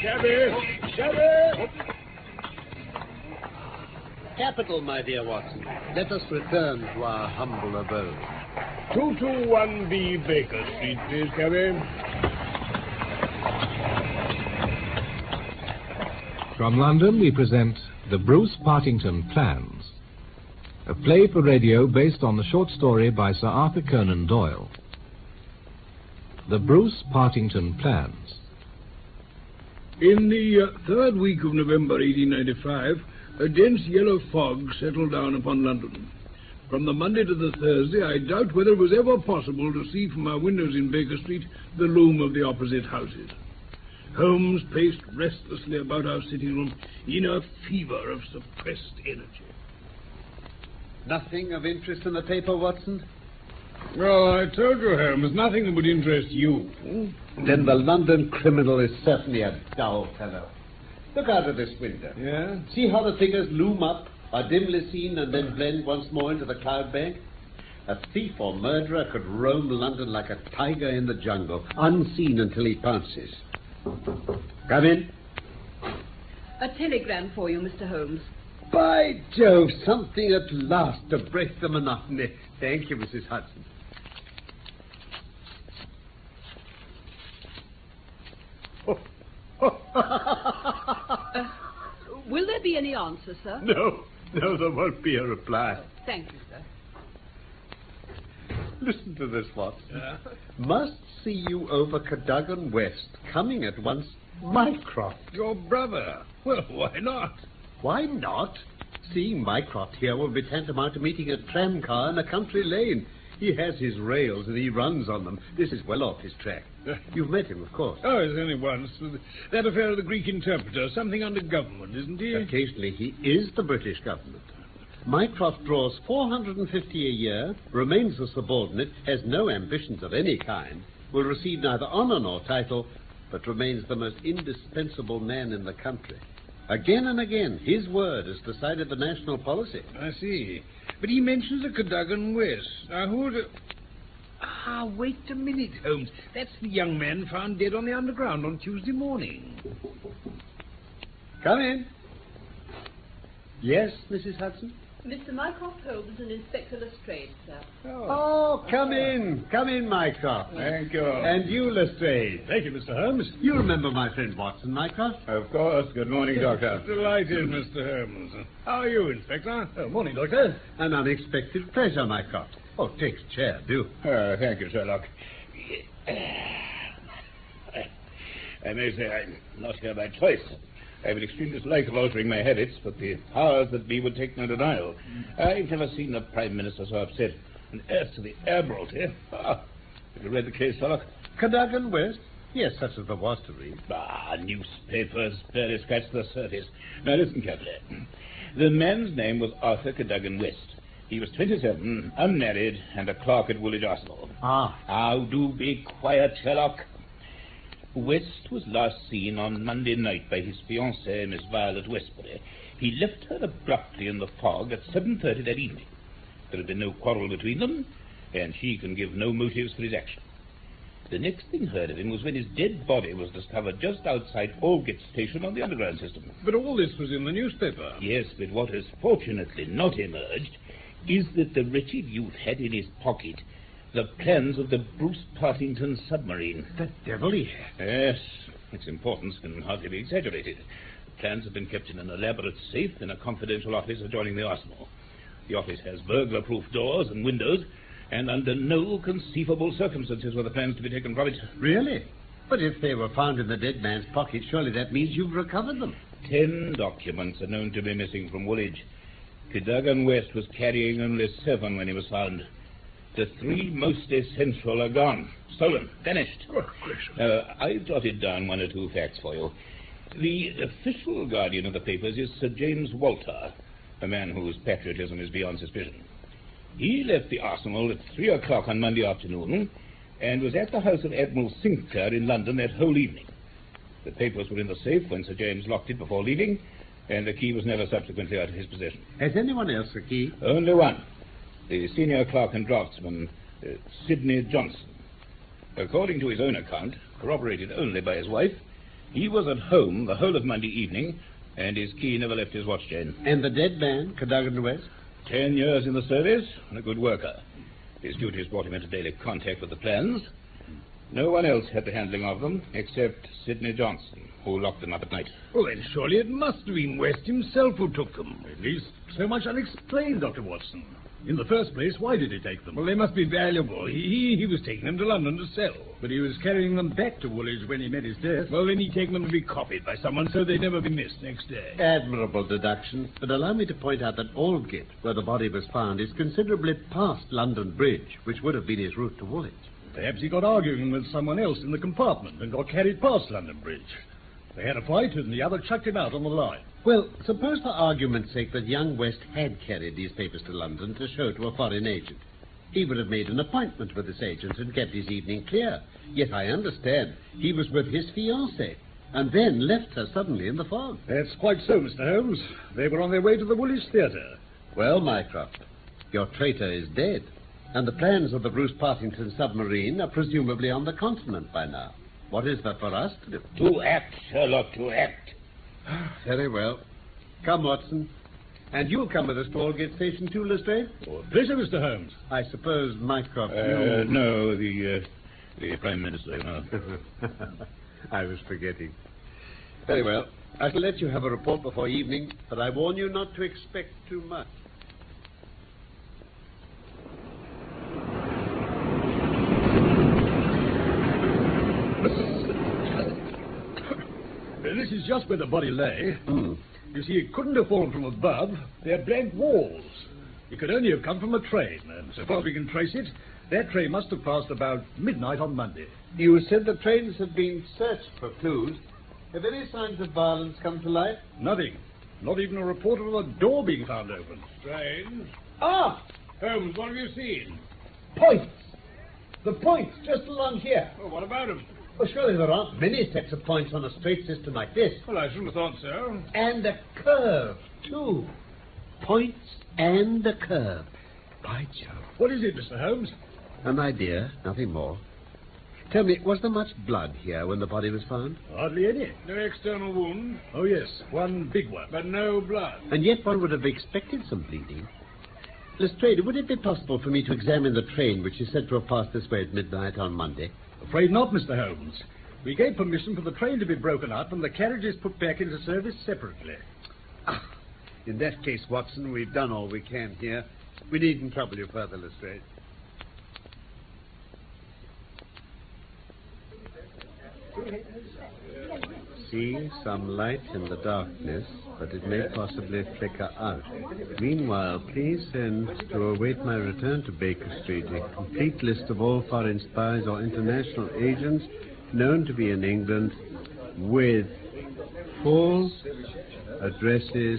Shabby! Capital, my dear Watson. Let us return to our humble abode. 221B Baker Street, please, Cabby. From London, we present The Bruce Partington Plans, a play for radio based on the short story by Sir Arthur Conan Doyle. The Bruce Partington Plans. In the third week of November 1895, a dense yellow fog settled down upon London. From the Monday to the Thursday, I doubt whether it was ever possible to see from our windows in Baker Street the loom of the opposite houses. Holmes paced restlessly about our sitting room in a fever of suppressed energy. Nothing of interest in the paper, Watson? Well, I told you, Holmes, nothing that would interest you. Then the London criminal is certainly a dull fellow. Look out of this window. Yeah? See how the figures loom up, are dimly seen, and then blend once more into the cloud bank? A thief or murderer could roam London like a tiger in the jungle, unseen until he pounces. Come in. A telegram for you, Mr. Holmes. By Jove, something at last to break the monotony. Thank you, Mrs. Hudson. Will there be any answer, sir? No, there won't be a reply. Thank you, sir. Listen to this, Watson. Yeah? Must see you over Cadogan West. Coming at once, Mycroft. Your brother? Well, why not? Why not? Seeing Mycroft here will be tantamount to meeting a tram car in a country lane. He has his rails and he runs on them. This is well off his track. You've met him, of course. Oh, it's only once. That affair of the Greek interpreter, something under government, isn't he? Occasionally he is the British government. Mycroft draws $450 a year, remains a subordinate, has no ambitions of any kind, will receive neither honor nor title, but remains the most indispensable man in the country. Again and again, his word has decided the national policy. I see. But he mentions the Cadogan West. Now, who would... wait a minute, Holmes. That's the young man found dead on the Underground on Tuesday morning. Come in. Yes, Mrs. Hudson? Mr. Mycroft Holmes and Inspector Lestrade, sir. Oh, come in. Come in, Mycroft. Thank you. And you, Lestrade. Thank you, Mr. Holmes. You remember my friend Watson, Mycroft? Of course. Good morning, Doctor. Delighted, Mr. Holmes. How are you, Inspector? Morning, Doctor. An unexpected pleasure, Mycroft. Oh, take a chair, do. Thank you, Sherlock. I may say I'm not here by choice. I have an extreme dislike of altering my habits, but the powers that be would take no denial. I've never seen the Prime Minister so upset. And as to the Admiralty... have you read the case, Sherlock? Cadogan West? Yes, such as there was to read. Newspapers barely scratch the surface. Now, listen carefully. The man's name was Arthur Cadogan West. He was 27, unmarried, and a clerk at Woolwich Arsenal. Now, do be quiet, Sherlock. West was last seen on Monday night by his fiancée, Miss Violet Westbury. He left her abruptly in the fog at 7:30 that evening. There had been no quarrel between them, and she can give no motives for his action. The next thing heard of him was when his dead body was discovered just outside Aldgate Station on the Underground system. But all this was in the newspaper. Yes, but what has fortunately not emerged is that the wretched youth had in his pocket the plans of the Bruce Partington submarine. The devil he had. Yes, its importance can hardly be exaggerated. The plans have been kept in an elaborate safe in a confidential office adjoining the arsenal. The office has burglar-proof doors and windows, and under no conceivable circumstances were the plans to be taken from it. Really? But if they were found in the dead man's pocket, surely that means you've recovered them. 10 documents are known to be missing from Woolwich. Cadogan West was carrying only 7 when he was found. The 3 most essential are gone. Stolen. Vanished. Oh, gracious. I've jotted down 1 or 2 facts for you. The official guardian of the papers is Sir James Walter, a man whose patriotism is beyond suspicion. He left the arsenal at 3 o'clock on Monday afternoon and was at the house of Admiral Sinclair in London that whole evening. The papers were in the safe when Sir James locked it before leaving, and the key was never subsequently out of his possession. Has anyone else a key? Only one. The senior clerk and draftsman, Sidney Johnson. According to his own account, corroborated only by his wife, He was at home the whole of Monday evening, and his key never left his watch chain. And the dead man, Cadogan West? 10 years in the service, and a good worker. His duties brought him into daily contact with the plans. No one else had the handling of them, except Sidney Johnson, who locked them up at night. Well, then surely it must have been West himself who took them. At least so much unexplained, Dr. Watson. In the first place, why did he take them? Well, they must be valuable. He was taking them to London to sell. But he was carrying them back to Woolwich when he met his death. Well, then he'd taken them to be copied by someone so they'd never be missed next day. Admirable deduction. But allow me to point out that Aldgate, where the body was found, is considerably past London Bridge, which would have been his route to Woolwich. Perhaps he got arguing with someone else in the compartment and got carried past London Bridge. They had a fight and the other chucked him out on the line. Well, suppose for argument's sake that young West had carried these papers to London to show to a foreign agent. He would have made an appointment with this agent and kept his evening clear. Yet I understand he was with his fiancée and then left her suddenly in the fog. That's quite so, Mr. Holmes. They were on their way to the Woolwich Theatre. Well, Mycroft, your traitor is dead, and the plans of the Bruce Partington submarine are presumably on the continent by now. What is there for us to do? To act, Sherlock, to act. Very well. Come, Watson. And you'll come with us to Aldgate Station too, Lestrade? Oh, pleasure, Mr. Holmes. I suppose, Mycroft, No, the Prime Minister. No. I was forgetting. Very well. I shall let you have a report before evening, but I warn you not to expect too much. This is just where the body lay. You see, it couldn't have fallen from above. They're blank walls. It could only have come from a train, and so far as we can trace it, that train must have passed about midnight on Monday. You said the trains had been searched for clues. Have any signs of violence come to light? Nothing. Not even a report of a door being found open. Strange. Ah! Holmes, what have you seen? Points! The points just along here. Well, what about them? Well, surely there aren't many sets of points on a straight system like this. Well, I shouldn't have thought so. And a curve, too. Points and a curve. By Jove. What is it, Mr. Holmes? An idea, nothing more. Tell me, was there much blood here when the body was found? Hardly any. No external wound? Oh, yes, one big one. But no blood. And yet one would have expected some bleeding. Lestrade, would it be possible for me to examine the train which is said to have passed this way at midnight on Monday? Afraid not, Mr. Holmes. We gave permission for the train to be broken up and the carriages put back into service separately. In that case, Watson, we've done all we can here. We needn't trouble you further, Lestrade. See, some light in the darkness, but it may possibly flicker out. Meanwhile, please send, to await my return to Baker Street, a complete list of all foreign spies or international agents known to be in England with full addresses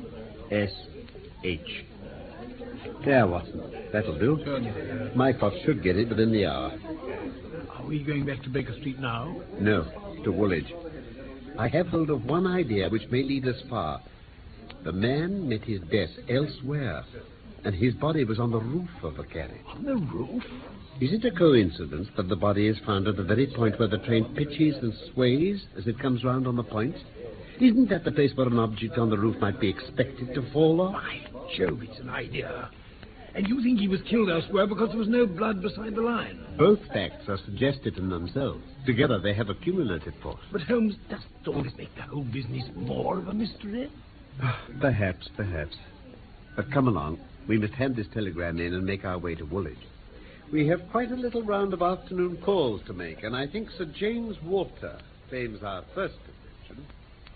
S.H. There, Watson. That'll do. Mycroft should get it within the hour. Are we going back to Baker Street now? No, to Woolwich. I have hold of one idea which may lead us far. The man met his death elsewhere, and his body was on the roof of a carriage. On the roof? Is it a coincidence that the body is found at the very point where the train pitches and sways as it comes round on the points? Isn't that the place where an object on the roof might be expected to fall off? By Jove, it's an idea. And you think he was killed elsewhere because there was no blood beside the line? Both facts are suggested in themselves. Together they have a cumulative force. But Holmes, doesn't all this make the whole business more of a mystery? Perhaps. But come along. We must hand this telegram in and make our way to Woolwich. We have quite a little round of afternoon calls to make, and I think Sir James Walter claims our first attention.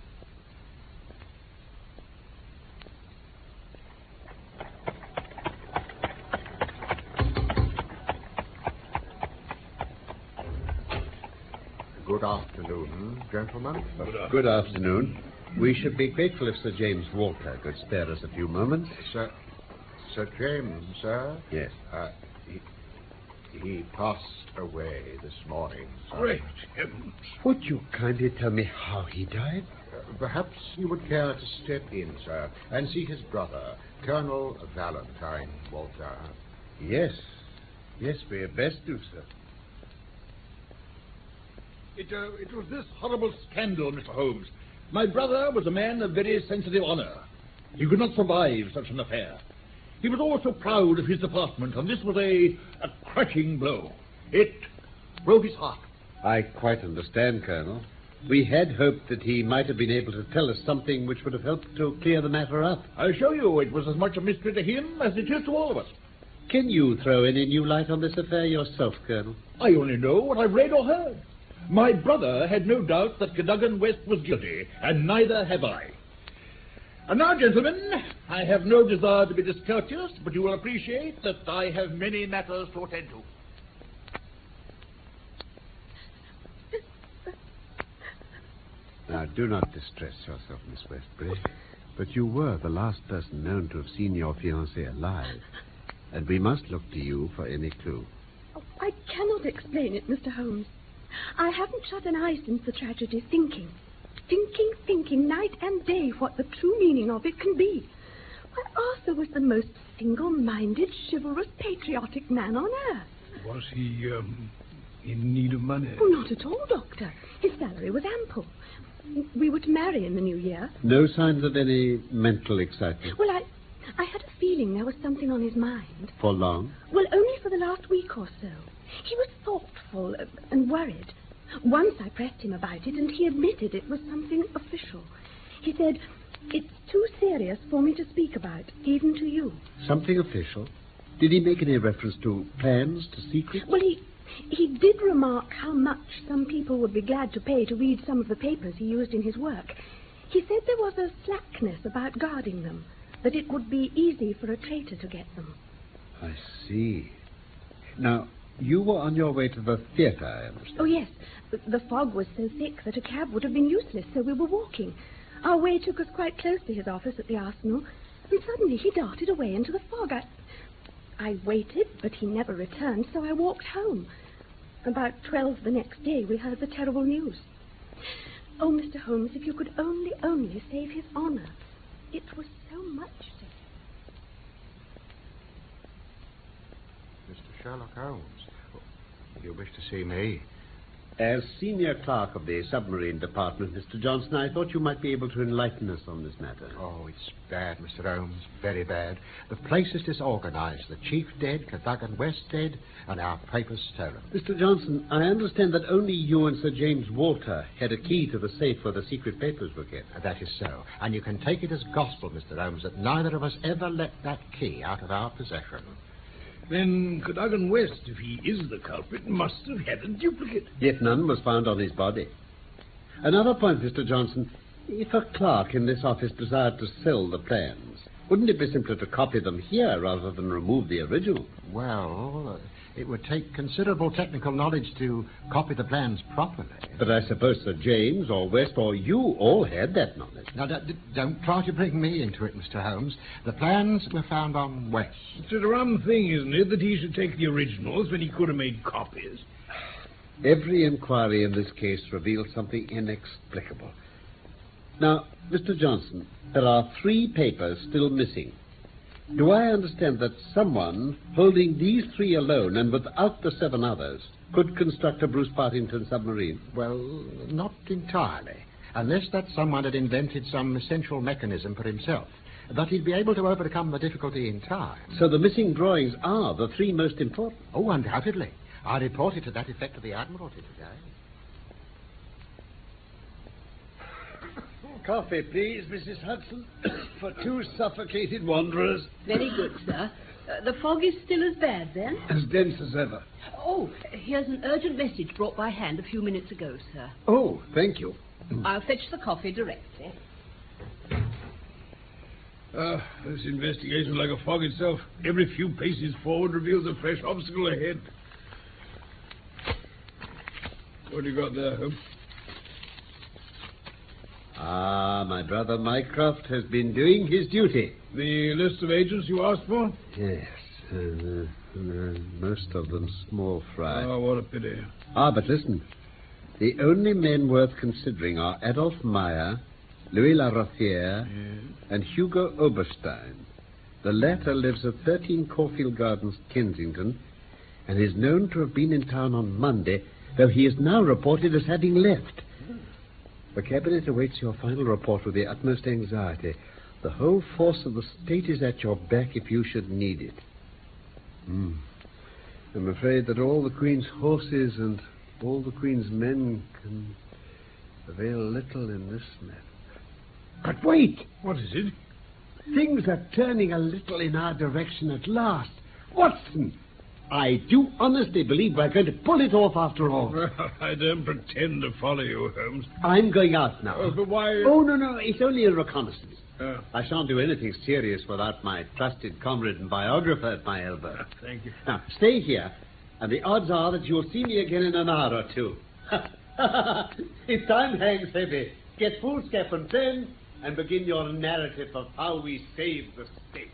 Good afternoon, gentlemen. Good afternoon. We should be grateful if Sir James Walter could spare us a few moments. Sir James, sir? Yes. He passed away this morning, sir. Great heavens. Would you kindly tell me how he died? Perhaps you would care to step in, sir, and see his brother, Colonel Valentine Walter. Yes, we had best do so. It was this horrible scandal, Mr. Holmes. My brother was a man of very sensitive honor. He could not survive such an affair. He was also proud of his department, and this was a crushing blow. It broke his heart. I quite understand, Colonel. We had hoped that he might have been able to tell us something which would have helped to clear the matter up. I assure you it was as much a mystery to him as it is to all of us. Can you throw any new light on this affair yourself, Colonel? I only know what I've read or heard. My brother had no doubt that Cadogan West was guilty, and neither have I. And now, gentlemen, I have no desire to be discourteous, but you will appreciate that I have many matters to attend to. Now, do not distress yourself, Miss Westbury, but you were the last person known to have seen your fiancé alive, and we must look to you for any clue. Oh, I cannot explain it, Mr. Holmes. I haven't shut an eye since the tragedy, thinking night and day what the true meaning of it can be. Why, Arthur was the most single-minded, chivalrous, patriotic man on earth. Was he, in need of money? Oh, not at all, Doctor. His salary was ample. We were to marry in the new year. No signs of any mental excitement? Well, I had a feeling there was something on his mind. For long? Well, only for the last week or so. He was thoughtful and worried. Once I pressed him about it, and he admitted it was something official. He said, "It's too serious for me to speak about, even to you." Something official? Did he make any reference to plans, to secrets? Well, he did remark how much some people would be glad to pay to read some of the papers he used in his work. He said there was a slackness about guarding them, that it would be easy for a traitor to get them. I see. Now, you were on your way to the theatre, I understand. Oh, yes. The fog was so thick that a cab would have been useless, so we were walking. Our way took us quite close to his office at the Arsenal, and suddenly he darted away into the fog. I waited, but he never returned, so I walked home. About 12 the next day, we heard the terrible news. Oh, Mr. Holmes, if you could only save his honor. It was so much to him. Mr. Sherlock Holmes, you wish to see me? As senior clerk of the submarine department, Mr. Johnson, I thought you might be able to enlighten us on this matter. Oh, it's bad, Mr. Holmes, very bad. The place is disorganized. The chief dead, Cadogan West dead, and our papers stolen. Mr. Johnson, I understand that only you and Sir James Walter had a key to the safe where the secret papers were kept. That is so. And you can take it as gospel, Mr. Holmes, that neither of us ever let that key out of our possession. Then Cadogan West, if he is the culprit, must have had a duplicate. Yet none was found on his body. Another point, Mr. Johnson. If a clerk in this office desired to sell the plans, wouldn't it be simpler to copy them here rather than remove the original? Well, it would take considerable technical knowledge to copy the plans properly. But I suppose Sir James or West or you all had that knowledge. Now, don't try to bring me into it, Mr. Holmes. The plans were found on West. It's a rum thing, isn't it, that he should take the originals when he could have made copies? Every inquiry in this case reveals something inexplicable. Now, Mr. Johnson, there are 3 papers still missing. Do I understand that someone holding these 3 alone and without the 7 others could construct a Bruce Partington submarine? Well, not entirely. Unless that someone had invented some essential mechanism for himself. But he'd be able to overcome the difficulty in time. So the missing drawings are the 3 most important? Oh, undoubtedly. I reported to that effect to the Admiralty today. Coffee, please, Mrs. Hudson, for 2 suffocated wanderers. Very good, sir. The fog is still as bad, then? As dense as ever. Oh, here's an urgent message brought by hand a few minutes ago, sir. Oh, thank you. I'll fetch the coffee directly. This investigation is like a fog itself. Every few paces forward reveals a fresh obstacle ahead. What do you got there, Holmes? Ah, my brother Mycroft has been doing his duty. The list of agents you asked for? Yes, most of them small fry. Oh, what a pity. But listen. The only men worth considering are Adolf Meyer, Louis Larothiere, and Hugo Oberstein. The latter lives at 13 Caulfield Gardens, Kensington, and is known to have been in town on Monday though he is now reported as having left. The Cabinet awaits your final report with the utmost anxiety. The whole force of the state is at your back if you should need it. I'm afraid that all the Queen's horses and all the Queen's men can avail little in this matter. But wait! What is it? Things are turning a little in our direction at last. Watson, I do honestly believe we're going to pull it off after all. Well, I don't pretend to follow you, Holmes. I'm going out now. Oh, but why... Oh, no, it's only a reconnaissance. I shan't do anything serious without my trusted comrade and biographer at my elbow. Thank you. Now, stay here, and the odds are that you'll see me again in an hour or two. If time hangs heavy, get foolscap and pen, and begin your narrative of how we saved the state.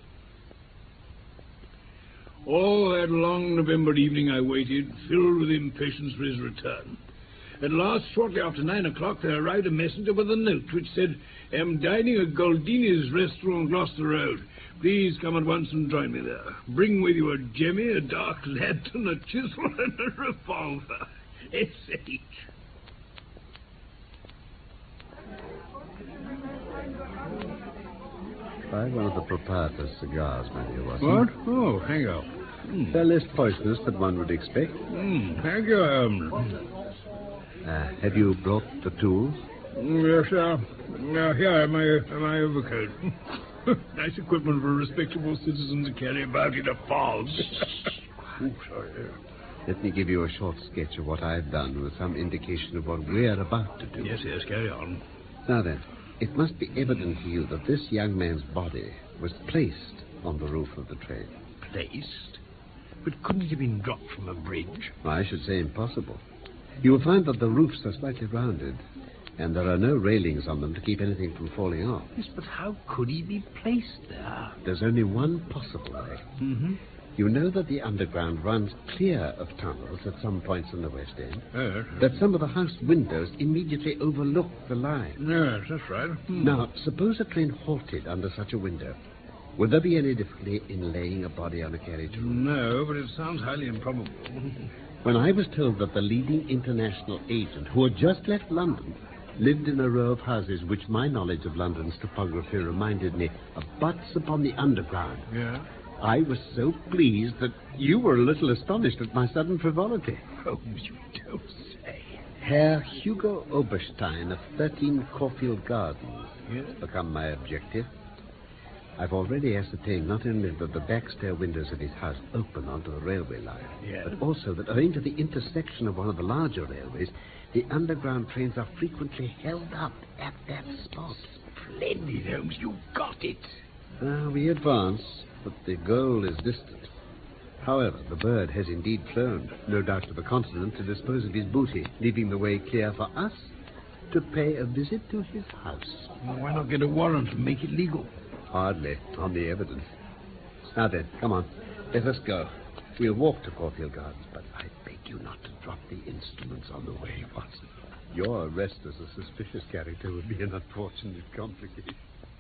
All that long November evening I waited, filled with impatience for his return. At last, shortly after 9 o'clock, there arrived a messenger with a note which said, "Am dining at Goldini's restaurant, Gloucester Road. Please come at once and join me there. Bring with you a jemmy, a dark lantern, a chisel, and a revolver. S.H." Try one of the proprietor's cigars, my dear Watson. What? Oh, hang on. They're less poisonous than one would expect. Thank you, Holmes. Have you brought the tools? Yes, sir. Here, my overcoat. Nice equipment for a respectable citizen to carry about in a fog. Sorry. Let me give you a short sketch of what I've done with some indication of what we're about to do. Yes, carry on. Now then, it must be evident to you that this young man's body was placed on the roof of the train. Placed? But couldn't it have been dropped from a bridge? I should say impossible. You will find that the roofs are slightly rounded, and there are no railings on them to keep anything from falling off. Yes, but how could he be placed there? There's only one possible way. You know that the underground runs clear of tunnels at some points in the West End. That some of the house windows immediately overlook the line. Yes, that's right. Now, suppose a train halted under such a window. Would there be any difficulty in laying a body on a carriage roof? No, but it sounds highly improbable. When I was told that the leading international agent, who had just left London, lived in a row of houses which my knowledge of London's topography reminded me abuts upon the underground, I was so pleased that you were a little astonished at my sudden frivolity. Oh, you don't say. Herr Hugo Oberstein of 13 Caulfield Gardens has become my objective. I've already ascertained not only that the back stair windows of his house open onto the railway line, but also that owing to the intersection of one of the larger railways, the underground trains are frequently held up at that spot. Splendid, Holmes. You got it. We advance, but the goal is distant. However, the bird has indeed flown, no doubt to the continent, to dispose of his booty, leaving the way clear for us to pay a visit to his house. Well, why not get a warrant and make it legal? Hardly, on the evidence. Now then, come on. Let us go. We'll walk to Caulfield Gardens, but I beg you not to drop the instruments on the way, Watson. Your arrest as a suspicious character would be an unfortunate complication.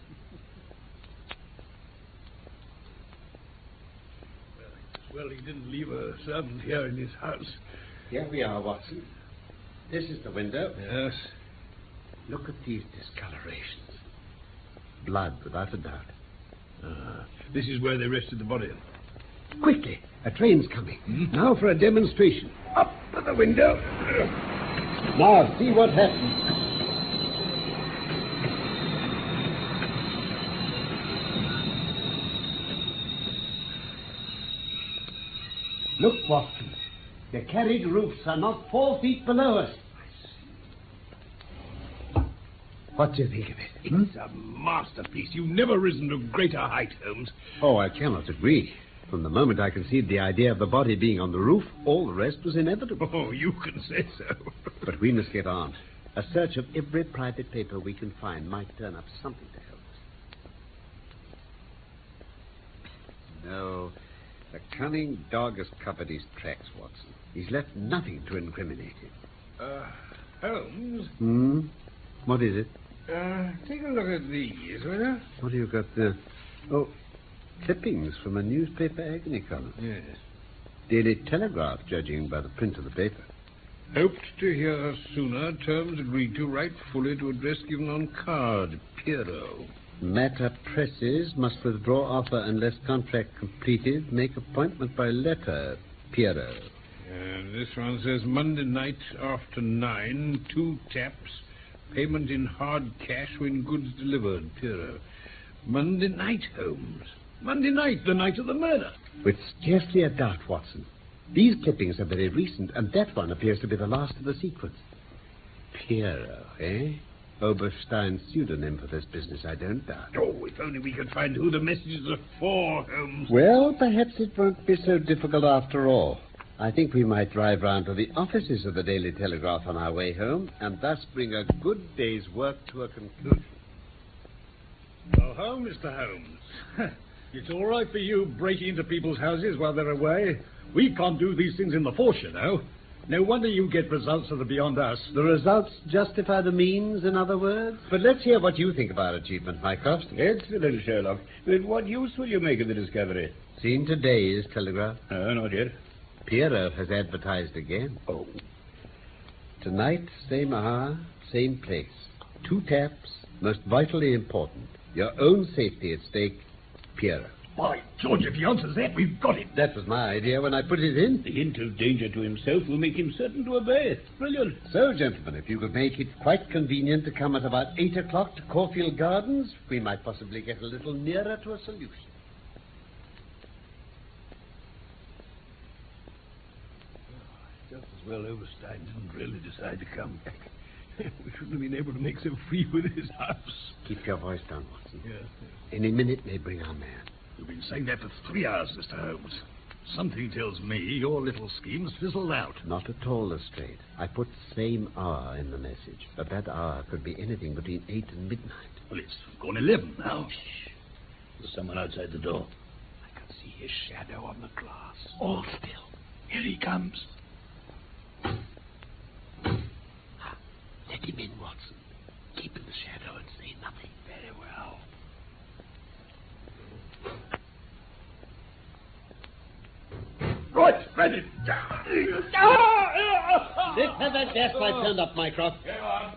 Well, he didn't leave a servant here in his house. Here we are, Watson. This is the window. Yes. Look at these discolorations. Blood, without a doubt. This is where they rested the body. Quickly, a train's coming. Now for a demonstration. Up to the window. Now, see what happens. Look, Watson. The carriage roofs are not 4 feet below us. What do you think of it? It's a masterpiece. You've never risen to greater height, Holmes. Oh, I cannot agree. From the moment I conceived the idea of the body being on the roof, all the rest was inevitable. Oh, you can say so. But we must get on. A search of every private paper we can find might turn up something to help us. No, the cunning dog has covered his tracks, Watson. He's left nothing to incriminate him. Holmes? What is it? Take a look at these, will you? What have you got there? Oh, clippings from a newspaper agony column. Yes. Daily Telegraph, judging by the print of the paper. Hoped to hear sooner. Terms agreed to. Write fully to address given on card. Pierrot. Matter presses. Must withdraw offer unless contract completed. Make appointment by letter. Pierrot. This one says Monday night after 9, 2 taps. Payment in hard cash when goods delivered. Pierrot. Monday night, Holmes. Monday night, the night of the murder. With scarcely a doubt, Watson. These clippings are very recent, and that one appears to be the last of the sequence. Pierrot, eh? Oberstein's pseudonym for this business, I don't doubt. Oh, if only we could find who the messages are for, Holmes. Well, perhaps it won't be so difficult after all. I think we might drive round to the offices of the Daily Telegraph on our way home, and thus bring a good day's work to a conclusion. Oh, home, Mr. Holmes. It's all right for you breaking into people's houses while they're away. We can't do these things in the force, you know. No wonder you get results that are beyond us. The results justify the means, in other words? But let's hear what you think about achievement, Mycroft. Excellent, Sherlock. But what use will you make of the discovery? Seen today's Telegraph? No, not yet. Pierrot has advertised again. Oh. Tonight, same hour, same place. 2 taps, most vitally important. Your own safety at stake, Pierrot. By George, if he answers that, we've got him. That was my idea when I put it in. The hint of danger to himself will make him certain to obey. Brilliant. So, gentlemen, if you could make it quite convenient to come at about 8 o'clock to Caulfield Gardens, we might possibly get a little nearer to a solution. Just as well Overstein didn't really decide to come back. We shouldn't have been able to make so free with his house. Keep your voice down, Watson. Yes. Any minute may bring our man. You've been saying that for 3 hours, Mr. Holmes. Something tells me your little scheme's fizzled out. Not at all, Lestrade. I put same hour in the message, but that hour could be anything between 8 and midnight. Well, it's gone 11 now. Shh. There's someone outside the door. I can see his shadow on the glass. All still. Here he comes. Let him in, Watson. Keep in the shadow and say nothing. Very well. Right, ready. Let's have that gas light turned up, Mycroft. Go on.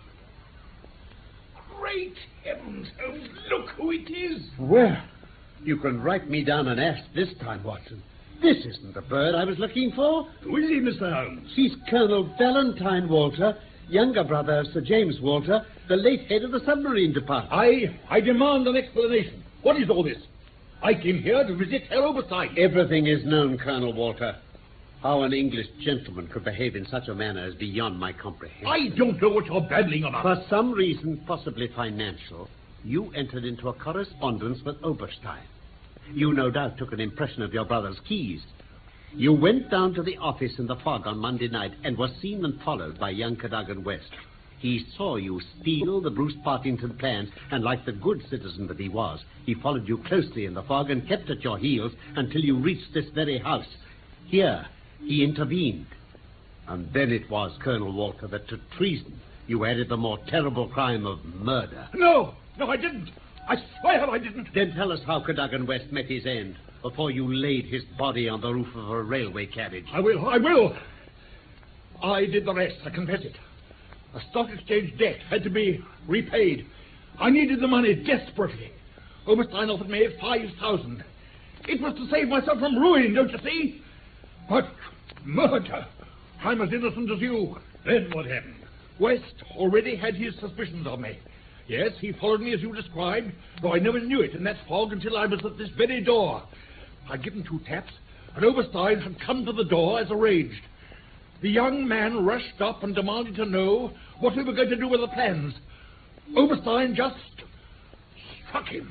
Great heavens, Holmes, look who it is. Well, you can write me down an ass this time, Watson. This isn't the bird I was looking for. Who is he, Mr. Holmes? He's Colonel Valentine Walter, younger brother of Sir James Walter, the late head of the submarine department. I demand an explanation. What is all this? I came here to visit Herr Oberstein. Everything is known, Colonel Walter. How an English gentleman could behave in such a manner is beyond my comprehension. I don't know what you're babbling about. For some reason, possibly financial, you entered into a correspondence with Oberstein. You no doubt took an impression of your brother's keys. You went down to the office in the fog on Monday night and were seen and followed by young Cadogan West. He saw you steal the Bruce Partington plans, and like the good citizen that he was, he followed you closely in the fog and kept at your heels until you reached this very house. Here, he intervened. And then it was, Colonel Walter, that to treason you added the more terrible crime of murder. No, I didn't. I swear I didn't. Then tell us how Cadogan West met his end before you laid his body on the roof of a railway carriage. I will. I did the rest, I confess it. A stock exchange debt had to be repaid. I needed the money desperately. Oberstein offered me 5,000. It was to save myself from ruin, don't you see? But murder. I'm as innocent as you. Then what happened? West already had his suspicions of me. Yes, he followed me as you described, though I never knew it in that fog until I was at this very door. I'd given 2 taps, and Oberstein had come to the door as arranged. The young man rushed up and demanded to know what we were going to do with the plans. Oberstein just struck him.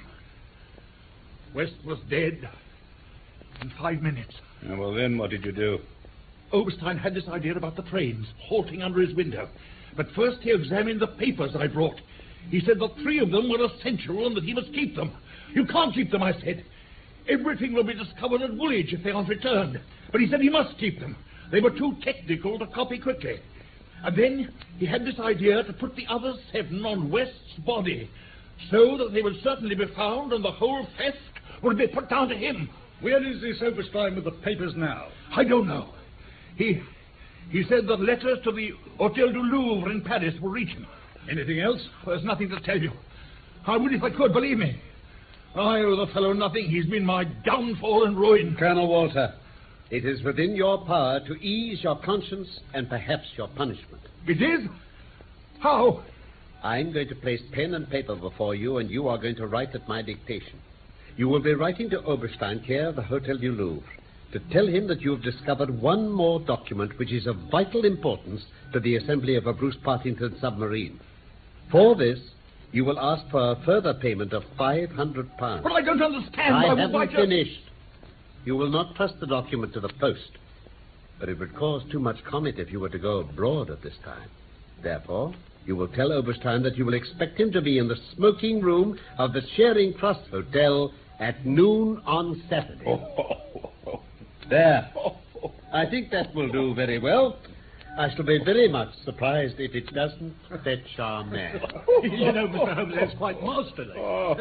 West was dead in 5 minutes. Well, then what did you do? Oberstein had this idea about the trains halting under his window. But first he examined the papers I brought. He said that 3 of them were essential and that he must keep them. You can't keep them, I said. Everything will be discovered at Woolwich if they aren't returned. But he said he must keep them. They were too technical to copy quickly. And then he had this idea to put the other 7 on West's body, so that they would certainly be found and the whole theft would be put down to him. Where is this Oberstein with the papers now? I don't know. He He said that letters to the Hotel du Louvre in Paris will reach him. Anything else? There's nothing to tell you. I would if I could, believe me. I owe the fellow nothing. He's been my downfall and ruin. Colonel Walter, it is within your power to ease your conscience and perhaps your punishment. It is? How? I'm going to place pen and paper before you, and you are going to write at my dictation. You will be writing to Oberstein, care of the Hotel du Louvre, to tell him that you have discovered one more document which is of vital importance to the assembly of a Bruce Partington submarine. For this, you will ask for a further payment of £500. But I don't understand. I haven't finished. You will not trust the document to the post, but it would cause too much comment if you were to go abroad at this time. Therefore, you will tell Oberstein that you will expect him to be in the smoking room of the Charing Cross Hotel at noon on Saturday. There. I think that will do very well. I shall be very much surprised if it doesn't fetch our man. You know, Mr. Holmes, that's quite masterly.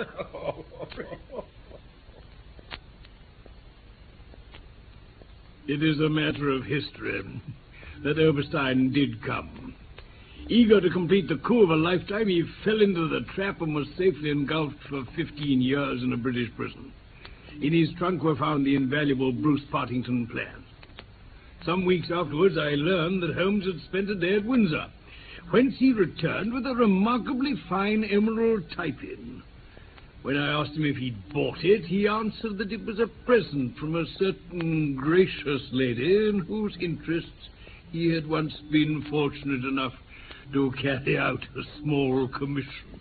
It is a matter of history that Oberstein did come. Eager to complete the coup of a lifetime, he fell into the trap and was safely engulfed for 15 years in a British prison. In his trunk were found the invaluable Bruce Partington plans. Some weeks afterwards, I learned that Holmes had spent a day at Windsor, whence he returned with a remarkably fine emerald type-in. When I asked him if he'd bought it, he answered that it was a present from a certain gracious lady in whose interests he had once been fortunate enough to carry out a small commission.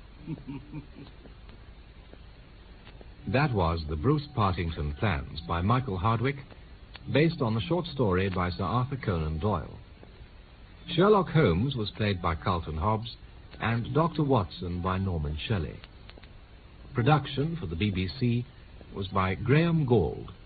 That was The Bruce Partington Plans by Michael Hardwick, based on the short story by Sir Arthur Conan Doyle. Sherlock Holmes was played by Carlton Hobbs and Dr. Watson by Norman Shelley. Production for the BBC was by Graham Gall.